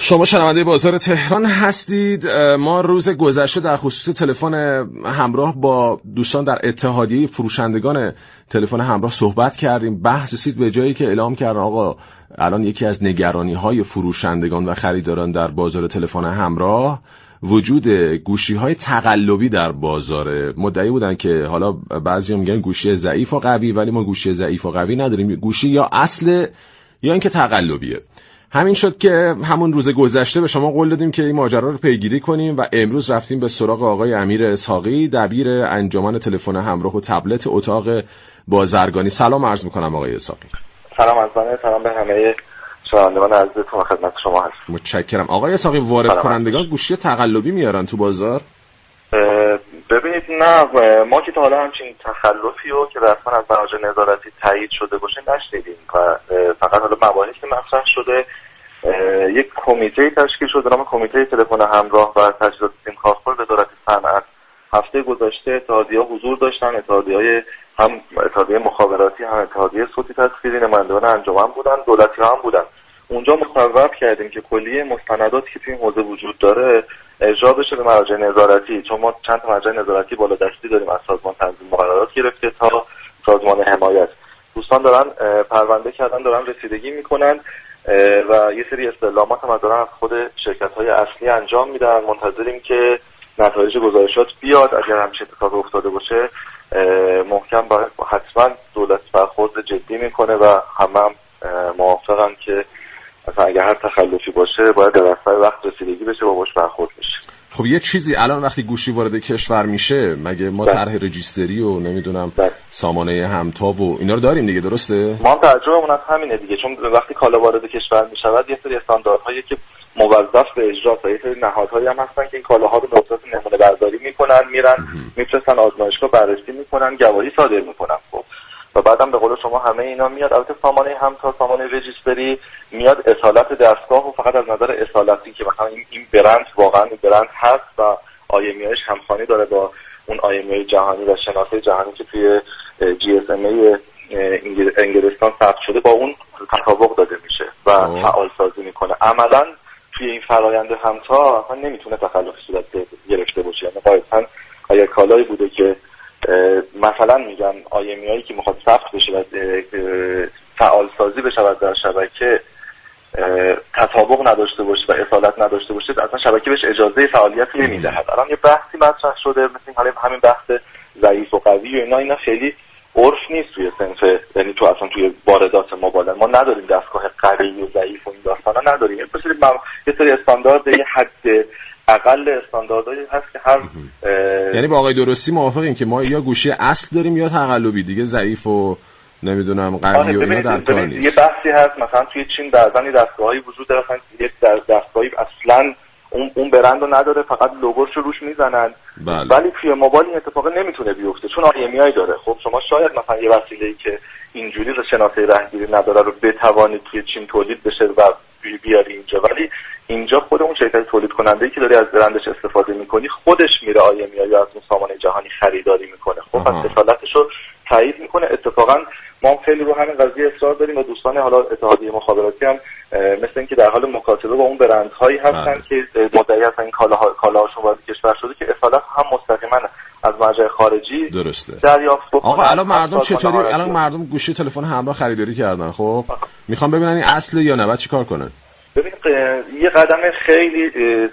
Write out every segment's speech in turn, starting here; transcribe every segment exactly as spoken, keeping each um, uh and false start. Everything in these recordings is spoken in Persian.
شما شنونده بازار تهران هستید. ما روز گذشته در خصوص تلفن همراه با دوستان در اتحادیه فروشندگان تلفن همراه صحبت کردیم. بحث رسید به جایی که اعلام کردن آقا الان یکی از نگرانی‌های فروشندگان و خریداران در بازار تلفن همراه وجود گوشی‌های تقلبی در بازار. مدعی بودن که حالا بعضیا میگن گوشی ضعیف و قوی، ولی ما گوشی ضعیف و قوی نداریم، گوشی یا اصل یا اینکه تقلبیه. همین شد که همون روز گذشته به شما قول دادیم که این ماجرا رو پیگیری کنیم و امروز رفتیم به سراغ آقای امیر اسحاقی، دبیر انجمن تلفن همراه و تبلت اتاق بازرگانی. سلام عرض می‌کنم آقای اسحاقی. سلام از من، سلام به همه شنوندگان عزیزتون، خدمت شما هستم. متشکرم. آقای اسحاقی، وارد کنندگان گوشی تقلبی میارن تو بازار؟ ببینید نه، ما که تا حالا همچین تخلفی رو که رسما از مراجع نظارتی تایید شده باشه نشنیدیم و فقط حالا مباحثی که مطرح شده یک کمیته تشکیل شده نام کمیته تلفن همراه و تجهیزات سیم کارت وزارت صنعت. هفته گذشته اتحادیه‌ها حضور داشتن، اتحادیه‌های هم اتحادیه مخابراتی هم اتحادیه صوتی تصویری، نمایندگان انجمن بودن، دولتی‌ها هم بودن. اونجا مصوب کردیم که کلیه مستنداتی که توی این حوزه وجود داره اجرا بشه به مراجع نظارتی، چون ما چند تا مراجع نظارتی بالادستی داریم، از سازمان تنظیم مقررات گرفته تا سازمان حمایت. دوستان دارن پرونده کردن، دارن رسیدگی میکنن و یه سری استعلامات هم دارن از خود شرکت‌های اصلی انجام میدن. منتظریم که نتایج گزارشات بیاد. اگر همچین اتفاقی افتاده باشه محکم باید حتما دولت برخورد جدی میکنه و همه هم موافقن که مثلا اگر هر تخلفی باشه باید در اسرع وقت رسیدگی بشه و باش برخورد بشه. خب یه چیزی الان وقتی گوشی وارد کشور میشه مگه ما طرح رجیستری و نمیدونم سامانه همتا و اینا رو داریم دیگه، درسته؟ ما هم تعجبمون از همینه دیگه، چون وقتی کالا وارد کشور میشود یه سری استانداردهایی که موظف به اجرا و یه سری نهادهایی هم هستن که این کالاها رو به صورت نمونه برداری میکنن، میرن میفرستن آزمایشگاه بررسی میکنن، گواهی صادر میکنن. خب و بعدم به قول شما همه اینا میاد. البته سامانه همتا، سامانه رجیستری میاد اصالت دستگاه و فقط از نظر اصالتی که مثلا این این برند واقعا این برند هست و آی ام ای اش همخوانی داره با اون آی ام ای جهانی و شناسه جهانی که توی جی اس ام ای انگلستان ثبت شده با اون تطابق داده میشه و فعال سازی میکنه. عملا توی این فرآیند همتا اصلا نمیتونه تخلفی صورت گرفته باشه. یعنی قاعدتاً اگر کالایی بوده که مثلا میگن آی ام ای هایی که میخواد ثبت بشه و فعال سازی بشه در شبکه تطابق نداشته باشه و اصالت نداشته باشه، اصلا شبکه بهش اجازه فعالیت نمیدهد. الان یه بحثی مطرح شده مثل حالا همین بحث ضعیف و قوی و اینا اینا خیلی عرف نیست توی صنف، یعنی تو اصلا توی واردات موبایل ما نداریم دستگاه قوی و ضعیف و این داستانا نداریم. یه سری یه سری استاندارد، یه حد اقل استانداردهایی هست که هر یعنی با آقای درستی موافقیم که ما یا گوشی اصل داریم یا تقلبی، دیگه ضعیف و نمیدونم قوی و اینا در کار نیست. یه بحثی هست مثلا توی چین بعضی دستگاهایی وجود داره مثلا یک دستگاهی اصلا اون اون برند رو نداره، فقط لوگوش رو روش میزنن. بله. ولی توی موبایل این اتفاق نمیتونه بیفته چون آی ام ای داره. خب شما شاید مثلا یه وسیله‌ای که اینجوری شناسه رهگیری نداره رو بتوانید توی چین تولید بشه و بیاری اینجا، ولی اینجا خود اون شرکت تولید کننده‌ای که داری از برندش استفاده میکنی خودش میره آی ام ای یا از اون سامانه جهانی خریداری میکنه. خب پس اصالتش رو تایید میکنه. اتفاقا ما هم خیلی رو همین قضیه اصرار داریم و دوستان حالا اتحادیه مخابراتی هم مثل اینکه در حال مکاتبه با اون برندهایی هستن که مدعی هستن این کالاها کالاهاشون وارد کشور شده که اصالت هم مستقیما از مرجع خارجی درسته دریافت بکنن. آقا الان مردم چطوری الان مردم گوشی تلفن همراه خریداری کردن، خب میخوان ببینن این اصله یا نه، بعد چیکار کنن؟ ببینید یه قدم خیلی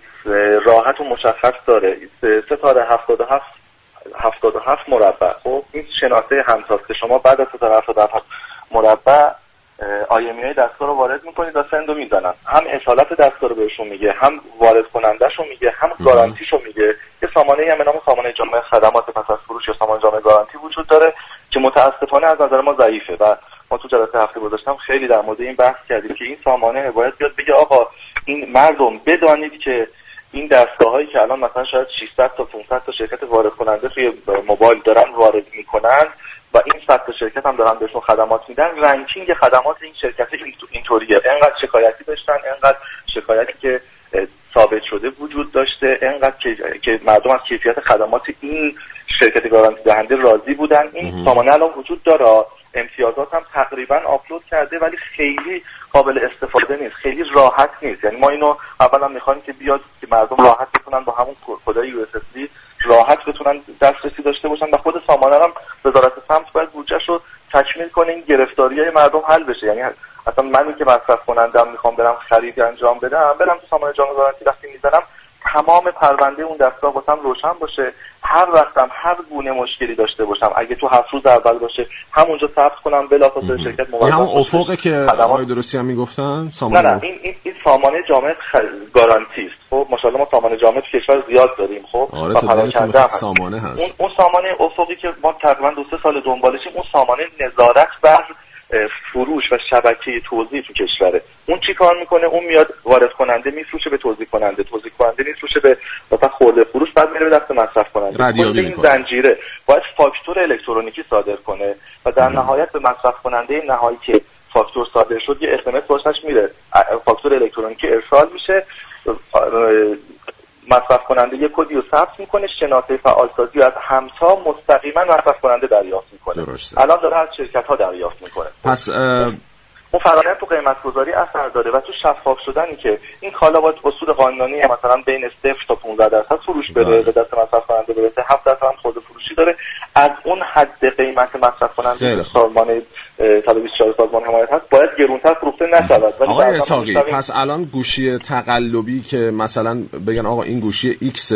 راحت و مشخص داره. ستاره هفتاد و هفت هفتاد و هفت مربع. خب این شناسه همتاست که شما بعد از ستاره هفتاد و هفت مربع آی ام ای دستگاه رو وارد میکنید و سند رو میزنن. هم اصالت دستگاه رو بهشون میگه، هم وارد کننده‌شو میگه، هم گارانتیشو میگه. یه سامانه‌ای هم به نام سامانه جامع خدمات پس از فروش یا سامانه جامع گارانتی وجود داره که متاسفانه از نظر ما ضعیفه و ما تو جلسه هفته گذاشتم خیلی در مورد این بحث کردیم که این سامانه باید بیاد بگه آقا این مردم بدانید که این دستگاه‌هایی که الان مثلا شاید ششصد تا پانصد تا شرکت وارد کننده توی موبایل دارن وارد میکنن و این صد تا شرکت هم دارن بهشون خدمات میدن، رنکینگ خدمات این شرکت اینطوریه. انقدر شکایتی داشتن، انقدر شکایتی که ثابت شده وجود داشته، انقدر که, که مردم از کیفیت خدمات این شرکت گارانتی دهنده راضی بودن. این سامانه الان وجود داره. امتیازات هم تقریبا آپلود کرده، ولی خیلی قابل استفاده نیست، خیلی راحت نیست. یعنی ما اینو اولا میخوایم که بیاد که مردم راحت بتونن با همون کدای یو اس اس دی راحت بتونن دسترسی داشته باشن و خود سامانه هم وزارت سمت باید بودجه‌ش رو تکمیل کنه این گرفتاری‌های مردم حل بشه. یعنی اصلا منی که مصرف کنندم میخوام برم خرید انجام بدم، برم تو سامانه جان گارانتی وقتی میزنم تمام پرونده اون دستگاه واسم روشن باشه، هر وقتم هر گونه مشکلی داشته باشم اگه تو هفت روز اول باشه همونجا ثبت کنم بلافاصله شرکت موظف. این همون افقی که آقای درستی هم میگفتن سامانه. نه نه این این, این سامانه جامعه خ... گارانتی است. خب ماشاءالله ما سامانه جامعه تو کشور زیاد داریم. خب آره و پراکنده سامانه هست. اون, اون سامانه افقی که ما تقریبا دو سه سال دنبالشیم، اون سامانه نظارت بر فروش و شبکه توزیع تو کشوره. اون چی کار میکنه؟ اون میاد وارد کننده میفروشه به توزیع کننده، توزیع کننده میفروشه به مثلا خرده فروش، بعد میره به دست مصرف کننده. کل این زنجیره باید فاکتور الکترونیکی صادر کنه و در نهایت به مصرف کننده نهایی که فاکتور صادر شد یه اس ام اس واسش میره، فاکتور الکترونیکی ارسال میشه، مصرف کننده یک کدی رو ثبت میکنه، شناسه فعالسازی رو از همتا مستقیما مصرف کننده دریافت میکنه. درسته. الان داره از شرکت ها دریافت میکنه. پس اه... اون فرآیند تو قیمت گذاری اثر داره و تو شفاف شدنی که این کالا باید اصول قانونی مثلا بین صفر تا پانزده درصد فروش بره به دست مصرف کننده برسه، هفت درصد هم خود فروشی داره، از اون حد قیمت مصرف کننده سازمان صد و بیست و چهار سازمان حمایت هست باید گرونتر فروخته نشود. آقای اسحاقی پس الان گوشی تقلبی که مثلا بگن آقا این گوشی ایکس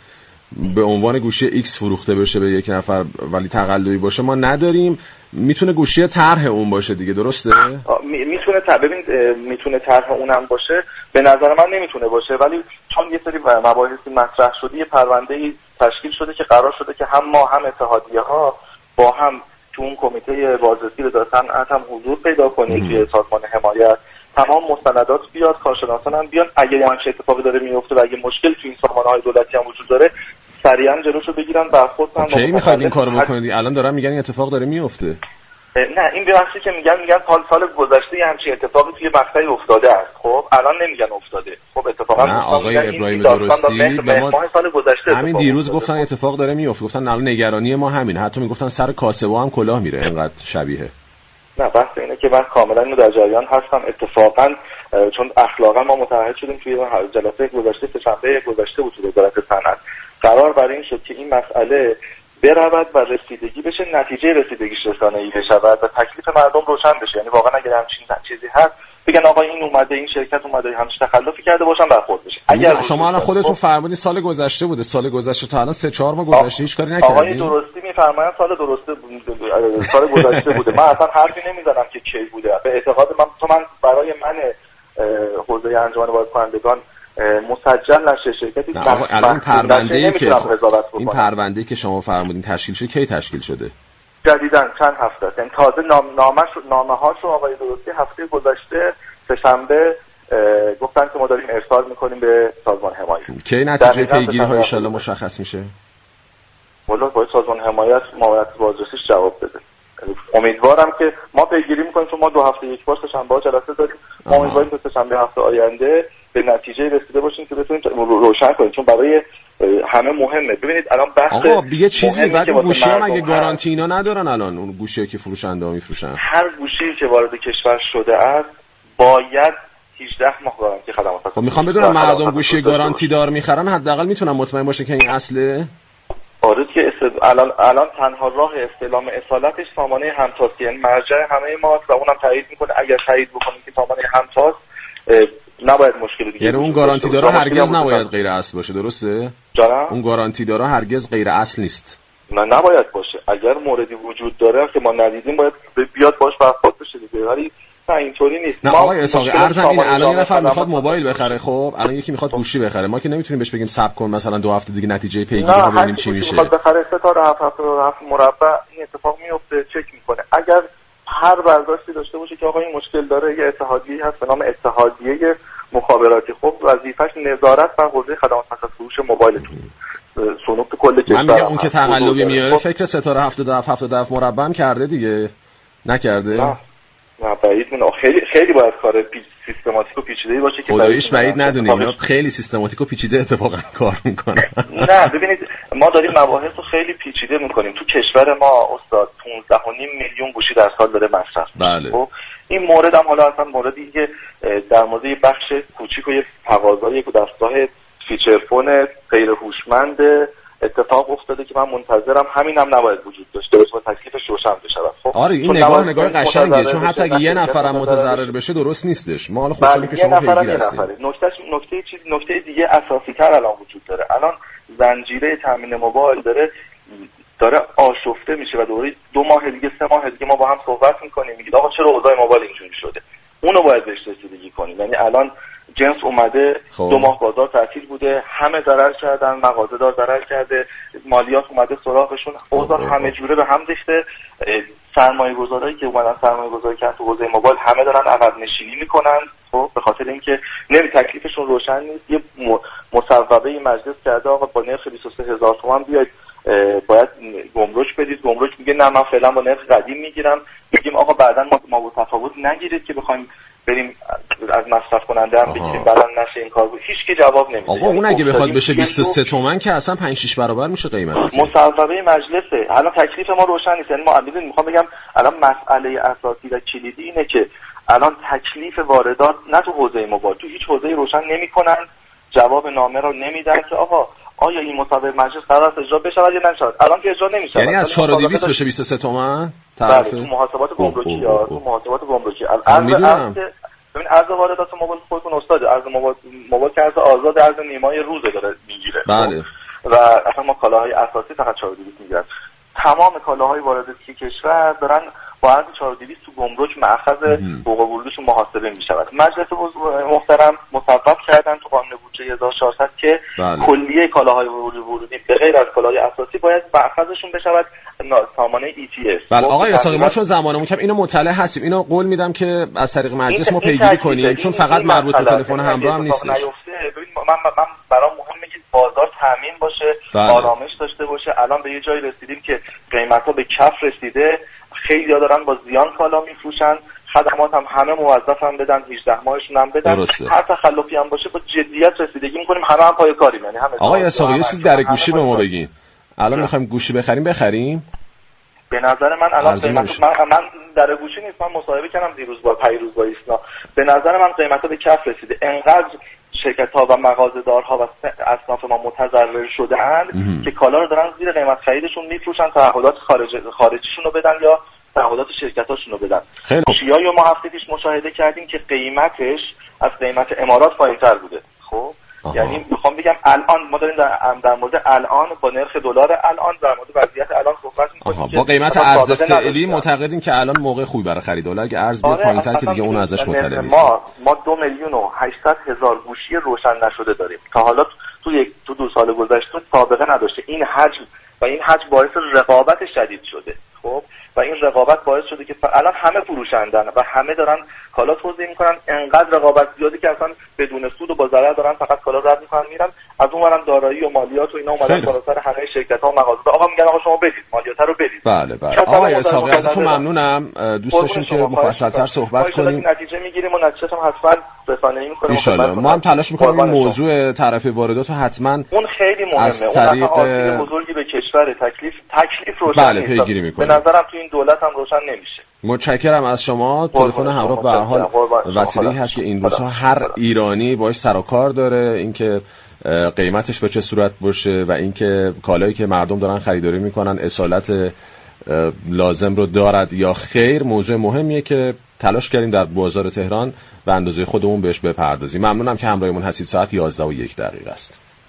به عنوان گوشی ایکس فروخته بشه به یک نفر ولی تقلبی باشه ما نداریم، میتونه گوشی طرح اون باشه دیگه، درسته؟ میتونه تا ببین میتونه طرح اونم باشه، به نظر من نمیتونه باشه، ولی چون یه سری مباحثی مطرح شده یه پرونده‌ای تشکیل شده که قرار شده که هم ما هم اتحادیه ها با هم تو اون کمیته بازرسی وزارت صنعت هم حضور پیدا کنیم توی سازمان حمایت، تمام مستندات بیاد، کارشناسان هم بیان، اگه یه همچین اتفاقی داره میفته و اگه مشکل تو این سازمان‌های دولتی هم وجود داره سریعا جلوشو بگیرن برخورد کنن. کی میخواید این کارو بکنید؟ الان دارن میگن این اتفاق داره میفته. نه این بحثی که میگن میگن سال سال گذشته یه همچین اتفاقی توی مقطعی افتاده است. خب الان نمیگن افتاده. خب اتفاقا نه آقای ابراهیم درستی به ما سال گذشته همین دیروز گفتن اتفاق داره میفته، گفتن الان نگرانی ما همین، حتی میگفتن سر کاسبا هم کلاه میره اینقدر شبیه. نه بحث اینه که من کاملا اینو در جریان هستم. اتفاقا چون اخلاقا ما متعهد شدیم توی جلسه گذشته سه‌شنبه گذشته بود تو وزارت صنعت قرار بر این شد که این مسئله برود و رسیدگی بشه، نتیجه رسیدگیش رسانه‌ای بشود و تکلیف مردم روشن بشه. یعنی واقعا اگر همچین چیزی هست بگن آقا این اومده این شرکت اومده همش تخلفی کرده باشن برخورد بشه. اگر شما الان خودتون فرمودین سال گذشته بوده، سال گذشته تا الان سه چهار ماه گذشته هیچ کاری نکردین. آقای درستی میفرمایند سال درسته سال گذشته بوده. من اصلا حرفی نمیزنم که کی بوده. به اعتقاد من تو من برای من حوزه انجمن وارد کنندگان مسجل نشه شرکتی الان پرونده‌ای که این پرونده‌ای که شما فرمودین تشکیل شده کی تشکیل شده؟ جدیداً چند هفته است. یعنی تازه نام نامش نامه‌هاشو آقای درستی هفته گذشته سه‌شنبه گفتن که ما داریم ارسال می‌کنیم به سازمان حمایت. کی نتیجه پیگیری ها ان شاءالله مشخص میشه؟ والا باید سازمان حمایت ماموریت بازرسیش جواب بده. امیدوارم که ما پیگیری می‌کنیم چون ما دو هفته یک بار سه‌شنبه جلسه داریم. ما امیدواریم که سه‌شنبه هفته آینده به نتیجه رسیده باشیم که بتونیم روشن کنیم، چون برای همه مهمه. ببینید الان بحث آقا یه چیزی بعد گوشی هم اگه گارانتی اینا ندارن الان اون گوشی که فروشنده ها میفروشن، هر گوشی که وارد کشور شده است باید هجده ماه گارانتی خدمات. خب میخوام بدونم مردم گوشی گارانتی دار میخرن حداقل میتونن مطمئن باشه که این اصله؟ آره که است... الان الان تنها راه استعلام اصالتش سامانه همتاسی، یعنی مرجع همه ماست و اونم تایید میکنه. اگر تایید بکنید که سامانه همتاس نباید مشکلی دیگه. یعنی اون گارانتی داره هرگز نباید غیر اصل باشه، درسته؟ جانم؟ اون گارانتی داره هرگز غیر اصل نیست. نه نباید باشه. اگر موردی وجود داره که ما ندیدیم باید بیاد باش برخورد بشه دیگه. ولی نه اینطوری نیست. نه آقای اسحاقی ارزم این الان یه نفر میخواد موبایل بخره، خب الان یکی میخواد گوشی بخره، ما که نمیتونیم بهش بگیم صبر کن مثلا دو هفته دیگه نتیجه پیگیری رو ببینیم چی میشه. میخواد بخره سه تا هفت هفت هفت مربع این اتفاق میفته، چک میکنه. اگر هر برداشتی داشته باشه که آقا این مشکل داره، یه اتحادیه هست به نام اتحادیه مخابراتی، خب وظیفش نظارت بر حوزه خدمات فروش موبایلتون سونوک کل کشور. من میگم اون که تقلبی میاره فکر ستاره هفتاد و هفت هفتاد و هفت مربع هم کرده دیگه، نکرده؟ نه نه بعید من خیلی خیلی باید کار سیستماتیک و پیچیده‌ای باشه که خداییش بعید ندونی اینا خیلی سیستماتیک و پیچیده اتفاقا کار میکنن. نه ببینید ما داریم مباحث رو خیلی پیچیده میکنیم. تو کشور ما استاد پانزده و نیم میلیون گوشی در سال داره مصرف. بله. خب این مورد هم حالا اصلا موردی که در مورد یه بخش کوچیک و یه تقاضای دستگاه فیچر فون غیر هوشمند اتفاق افتاده که من منتظرم همین هم نباید وجود داشته باشه و تکلیفش روشن بشه. خب آره این نگاه نگاه قشنگه، چون حتی اگه یه نفرم متضرر بشه درست نیستش. ما حالا خوشحالیم که شما پیگیر هستید. نکته نکته چیز نکته دیگه اساسی تر الان وجود داره. الان زنجیره تامین موبایل داره داره آشفته میشه و دوره دو ماه دیگه سه ماه دیگه ما با هم صحبت میکنیم میگید آقا چرا اوضاع موبایل اینجوری شده، اونو باید بهش رسیدگی کنیم. یعنی الان جنس اومده خب. دو ماه بازار تعطیل بوده، همه ضرر کردن، مغازه دار ضرر کرده، مالیات اومده سراغشون، اوضاع همه جوره به هم ریخته. سرمایه گذارایی که اومدن سرمایه گذاری کردن تو حوزه موبایل همه دارن عقب نشینی میکنن خب به خاطر اینکه نمی تکلیفشون روشن نیست. یه مصوبه مجلس کرده آقا با نرخ بیست و سه هزار تومان بیاید باید گمرک بدید. گمرک میگه نه من فعلا با نرخ قدیم میگیرم. میگیم آقا بعداً ما ما با تفاوت نگیرید که بخوایم بریم از مصرف کننده هم بگیریم بعداً نشه این کار. هیچ کی جواب نمیده. آقا اون اگه بخواد بشه بیست و سه تومن که اصلا پنج شش برابر میشه قیمتش. مصوبه مجلسه. الان تکلیف ما روشن نیست. یعنی ما میدونیم میخوام بگم الان مسئله اساسی و کلیدی اینه که الان تکلیف واردات نه تو حوزه موبایل تو هیچ حوزه‌ای روشن نمیکنن. جواب نامه رو نمیدن که آقا آیا این مصوبه مجلس قرار است اجرا بشه یا نشود. الان که اجرا نمیشه. یعنی از چهار و دویست بشه بیست و سه تومن طرف تو محاسبات گمرکی یا تو محاسبات گمرکی. الان ببین ارز واردات موبایل خودتون استاد ارز موبایل موبایل که ارز آزاد ارز نیمای روزه داره میگیره. بله. و اصلا ما کالاهای اساسی فقط چهار و دویست میگیرن. تمام کالاهای وارداتی کشور دارن با ارز چهار و دویست تو گمرک مأخذ حقوق ورودشون محاسبه میشود. مجلس محترم مصوب کردن تو قانون بودجه هزار و چهارصد که بله. کلیه کالاهای ورودی به غیر از کالاهای اساسی باید مأخذشون بشود سامانه ای تی اس. بله آقای اساقی ما چون زمانمون کم اینو مطلع هستیم اینو قول میدم که از طریق مجلس ما پیگیری کنیم چون فقط مربوط به تلفن همراه هم نیستش. ببین من من برام مهمه که بازار تامین باشه، بله. آرامش داشته باشه. الان به یه جایی رسیدیم که قیمت‌ها به کف رسیده. خیلی‌ها دارن با زیان کالا میفروشن. خدمات هم همه موظفن بدن، هجده ماهشون هم بدن. درسته. هر تخلفی هم باشه با جدیت رسیدگی می‌کنیم. همه هم پای کاریم. یعنی همه آقای اساقی یه چیز در گوشی به ما بگین. الان می‌خوایم گوشی بخریم بخریم؟ به نظر من الان قیمت من, من در گوشی نیست. من مصاحبه کردم دیروز با پیروز با ایسنا. به نظر من قیمت‌ها به کف رسیده. انقدر شرکت‌ها و مغازه‌دارها و اصناف ما متضرر شده‌اند که کالا رو دارن زیر قیمت خریدشون میفروشن، تعهدات خارج خارجیشون رو بدن یا تعهدات شرکتاشون رو بدن. گوشی‌های ما هفته پیش مشاهده کردیم که قیمتش از قیمت امارات پایین‌تر بوده. خب آها. یعنی میخوام بگم الان ما داریم در, در مورد الان با نرخ دلار الان در مورد وضعیت الان صحبت می‌کنیم. با قیمت ارز فعلی معتقدیم که الان موقع خوبی برای خرید. ولی اگه ارز بیاد پایین‌تر که دیگه اون ازش مطلع نیست. ما ما دو میلیون و هشتصد هزار گوشی روشن نشده داریم. تا حالا تو یک تو دو سال گذشته سابقه نداشته. این حجم و این حجم باعث رقابت شدید شده. خب و این رقابت باعث شده که الان همه فروشندن و همه دارن کالا توزیع میکنن. انقدر رقابت زیاده که اصلا بدون سود و با ضرر دارن فقط کالا رد میکنن میرن. از اون ورم دارایی و مالیات و اینا اومدن بالا سر همه شرکت‌ها و مغازه‌ها. آقا میگن آقا شما بدید مالیات رو بدید. بله بله آقای اساقی ازتون ممنونم. دوست داشتیم که مفصل‌تر صحبت کنیم. نتیجه میگیریم و نتیجه‌ش هم حتما رسانه‌ای می‌کنیم. ان شاء الله ما هم تلاش می‌کنیم این موضوع طرف واردات رو حتما اون خیلی مهمه. از طریق اون بزرگی به کشور تکلیف تکلیف روشن بله پیگیری می‌کنیم. به نظرم تو این دولت هم روشن نمیشه. متشکرم از شما. تلفن همراه به هر حال وسیله‌ای هست که این روزها هر ایرانی باهاش سر و کار داره. اینکه قیمتش به چه صورت باشه و اینکه کالایی که مردم دارن خریداری میکنن اصالت لازم رو دارد یا خیر موضوع مهمیه که تلاش کردیم در بازار تهران و اندازه خودمون بهش بپردازیم. ممنونم که همراهمون هستید. ساعت یازده و یک دقیقه است.